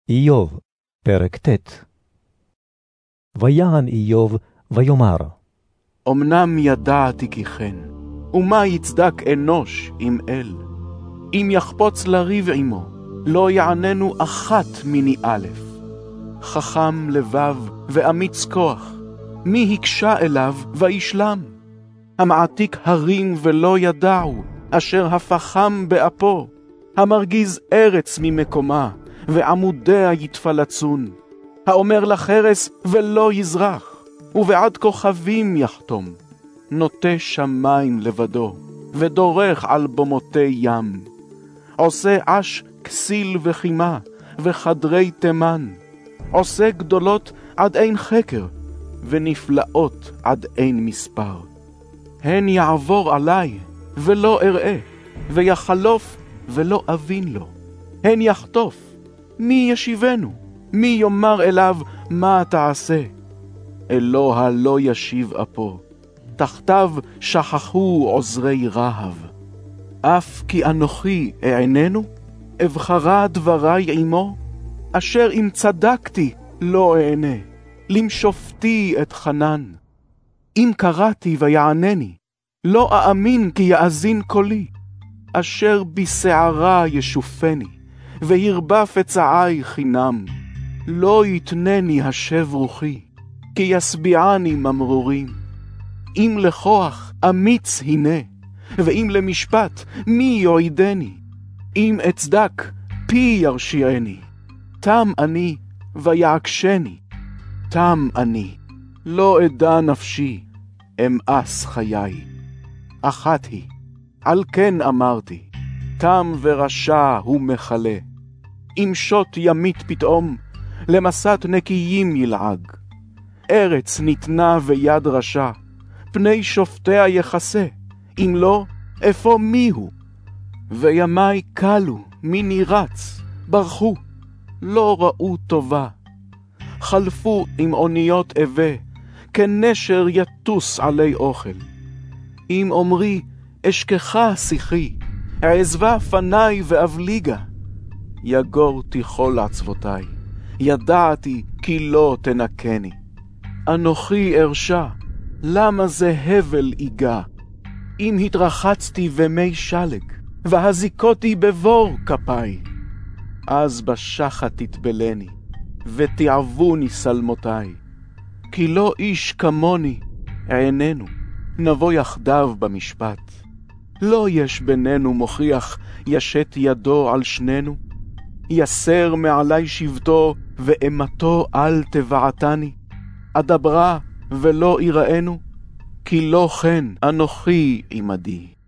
איוב, פרק ט'. ויען איוב ויאמר, אמנם ידעתי כי כן, ומה יצדק אנוש עם אל? אם יחפוץ לריב עמו, לא יעננו אחת מני א'. חכם לבב ואמיץ כוח, מי הקשה אליו וישלם? המעתיק הרים ולא ידעו, אשר הפחם באפו, המרגיז ארץ ממקומה, ועמודיה יתפלצון. האומר לחרס ולא יזרח, ובעד כוכבים יחתום. נוטה שמיים לבדו, ודורך על במותי ים. עושה אש כסיל וחימה, וחדרי תימן. עושה גדולות עד אין חקר, ונפלאות עד אין מספר. הן יעבור עלי, ולא אראה, ויחלוף, ולא אבין לו. הן יחטוף, מי ישיבנו? מי יאמר אליו מה תעשה? אלוה לא ישיב אפו, תחתיו שכחו עוזרי רהב. אף כי אנוכי אעננו, אבחרה דברי עמו, אשר אם צדקתי לא אענה, למשופטי את חנן. אם קראתי ויענני, לא אאמין כי יאזין קולי, אשר בשערה ישופני, והרבה פצעי חינם. לא יתנני השב רוחי, כי יסביעני ממרורים. אם לכוח אמיץ הנה, ואם למשפט מי יועידני? אם אצדק פי ירשיעני, תם אני ויעקשני. תם אני, לא אדע נפשי, אמאס חיי. אחת היא, על כן אמרתי, תם ורשע הוא מחלה. אם שוט ימית פתאום, למסת נקיים ילעג. ארץ ניתנה ויד רשע, פני שופטיה יחסה, אם לא, איפה מי הוא? וימי קלו, מי נירץ, ברחו, לא ראו טובה. חלפו עם אוניות אבה, כנשר יטוס עלי אוכל. אם אומרי, אשכחה שיחי, עזבה פניי ואבליגה. יגור תיכול עצבותיי, ידעתי כי לא תנקני. אנוכי ארשע, למה זה הבל איגה? אם התרחצתי במי שלג, והזיקותי בבור כפיי, אז בשחת תתבלני, ותעבוני סלמותיי. כי לא איש כמוני עיננו, נבוא יחדיו במשפט. לא יש בינינו מוכיח ישת ידו על שנינו, יסר מעלי שבטו ואמתו אל תבעתני. אדברה ולא יראינו, כי לא כן אנוכי עמדי.